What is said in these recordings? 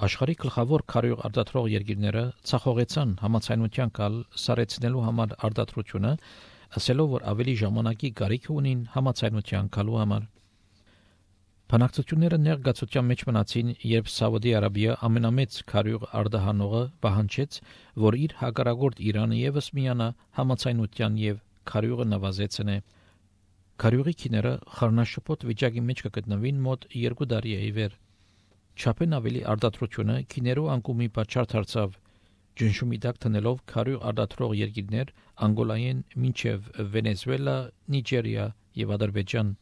Աշխարհի գլխավոր քարյուղ արտադրող երկիրները ցախողեցան համաձայնության կալ սարեցնելու համար արտադրությունը, ասելով, որ ավելի ժամանակի կարիք ունին համաձայնության կալու համար։ Բանակցությունները ներգացության մեջ մնացին, երբ Սաուդի Արաբիա ամենամեծ քարյուղ արտահանողը պահանջեց, որ իր հակառակորդ Իրանը եւս միանա համաձայնության եւ քարյուղը նվազեցնե։ Քարյուղի քիները խառնաշփոթ վիճակի մեջ կգտնվին մոտ 2 տարի է ի վեր։ Չափեն ավելի արտադրությունը քիներու անկումի պատճառ դարձավ, ջնշումի տակ տնելով քարյուղ արտադրող երկիրներ Անգոլայեն մինչև Վենեսուելա, Նիջերիա եւ Ադրբեջան։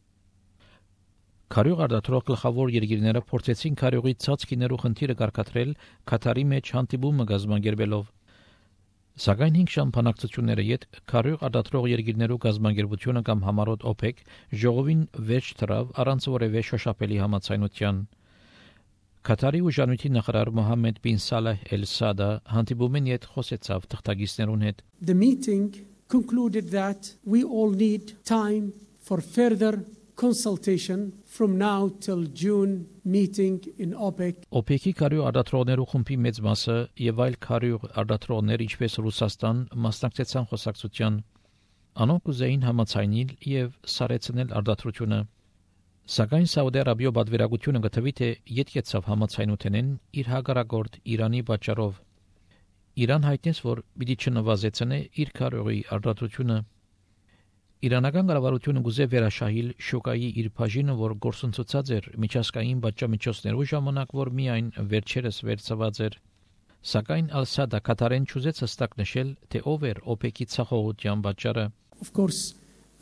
Քարյուղ արտադրող գլխավոր երկիրները փորձեցին քարյուղի ցածքիներու խնդիրը կարգադրել Կատարի մեջ հանդիպումը կազմակերպելով։ Սակայն 5 ժամ բանակցությունները յետ քարյուղ արտադրող երկիրներու կազմակերպությունը կամ համառոտ OPEC ժողովին վերջ դրավ առանց որևէ շոշափելի համաձայնության։ Կատարի ուժանույթի նախարար Մոհամմեդ բին Սալեհ Էլ-Սադա հանդիպումին յետ խոսեցավ թղթակիցներուն հետ։ The meeting concluded that we all need time for further consultation from now till June meeting in OPEC. OPEC-ի քարյուղ արտադրողներու խումբի մեծ մասը եւ այլ քարյուղ արտադրողներ, ինչպես Ռուսաստան, մասնակցեցան խոսակցության։ Անոնք կուզեին համաձայնել եւ սարեցնել արտադրությունը։ Սակայն Սաուդի Արաբիա բادرագությունը գտվի թե յետքեցավ համաձայնութենեն իր հակառակորդ Իրանի պատճառով։ Իրան հայտնեց, որ պիտի չնվազեցնե իր քարյուղի արտադրությունը։ Իրանական կառավարությունը գուզե վերաշահել շոկայի իր բաժինը, որ գործընթացած էր միջազգային պատժամիջոցներու ժամանակ, որ միայն վերջերս վերծված էր։ Սակայն Ալ-Սադա Կատարեն չուզեց հստակ նշել, թե ով էր OPEC-ի ցախողության պատճառը։ Of course,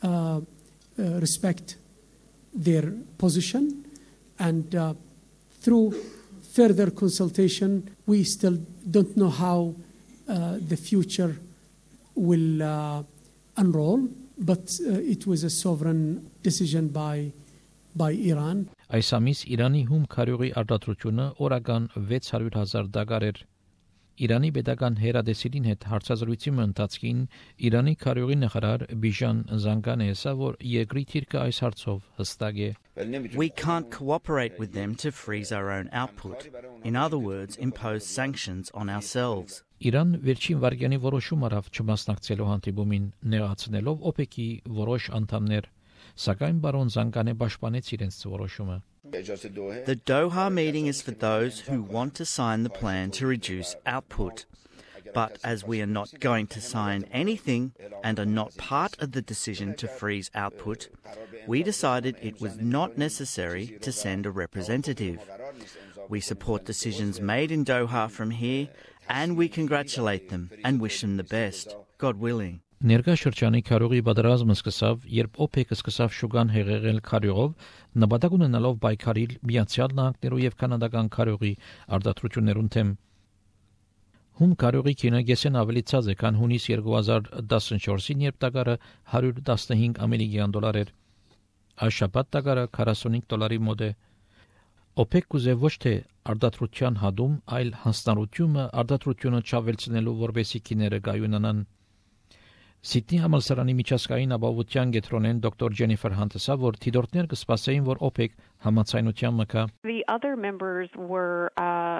respect their position and through further consultation we still don't know how the future will unroll, but it was a sovereign decision by Iran. Այս ամիս Իրանի հում քարյուղի արտադրությունը օրական 600,000 դագար էր։ Իրանի պետական հերադեսիլին հետ հարցազրույցի ընթացքին Իրանի քարյուղի նախարար Բիժան Զանգանը ասա, որ երկրի թիրքը այս հարցով հստակ է։ We can't cooperate with them to freeze our own output. In other words, impose sanctions on ourselves. Իրան վերջին վարկյանի որոշում արավ չմասնակցելու հանդիպումին, նեղացնելով OPEC-ի որոշ անդամներ, սակայն բարոն Զանգանը պաշտպանեց իրենց որոշումը։ The Doha meeting is for those who want to sign the plan to reduce output. But as we are not going to sign anything and are not part of the decision to freeze output, we decided it was not necessary to send a representative. We support decisions made in Doha from here, and we congratulate them and wish them the best, God willing. Ներկա շրջանի քարյուղի պատերազմը սկսավ, երբ OPEC-ը սկսավ շուկան հեղեղել քարյուղով, նպատակ ունենալով պայքարել Միացյալ Նահանգներու եւ կանադական քարյուղի արտադրություններուն թեմ։ Հում քարյուղի քինը գեսեն ավելի ցած է, քան հունիս 2014-ին, երբ դագարը $115 ամերիկյան դոլար էր։ Այս շաբաթ դագարը $45 մոտ է։ OPEC կուզե ոչ թե արտադրության հադում, այլ հանձնառությունը արտադրությունը չավելցնելու, որպեսզի քիները գայունանան։ Սիդնի համալսարանի միջազգային ապահովության գետրոնեն դոկտոր Ջենիֆեր Հանտեսը, որ թիդորտներ կսպասեին, որ OPEC համաձայնության մկա։ The other members were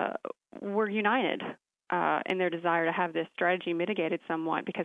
united in their desire to have this strategy mitigated somewhat because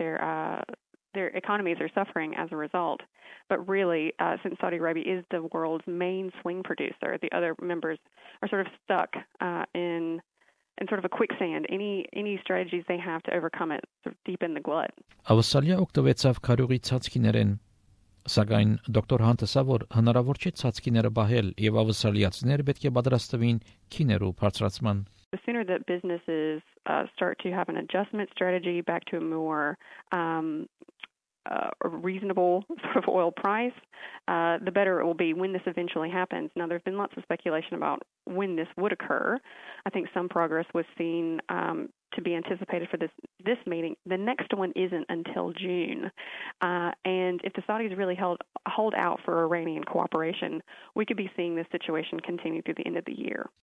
their economies are suffering as a result. But really, since Saudi Arabia is the world's main swing producer, the other members are sort of stuck in sort of a quicksand. Any strategies they have to overcome it sort of deep in the glut. Ավսալիա օգտվեցավ քարյուղի ցածքիներեն, սակայն դոկտոր Հանտեսը, որ հնարավոր չէ ցածքիները բահել եւ ավսալիացիները պետք է պատրաստվին քիներու բարձրացման։ The sooner that businesses start to have an adjustment strategy back to a more a reasonable sort of oil price, the better it will be when this eventually happens. Now, there's been lots of speculation about when this would occur. I think some progress was seen to be anticipated for this meeting. The next one isn't until June. And if the Saudis really hold out for Iranian cooperation, we could be seeing this situation continue through the end of the year.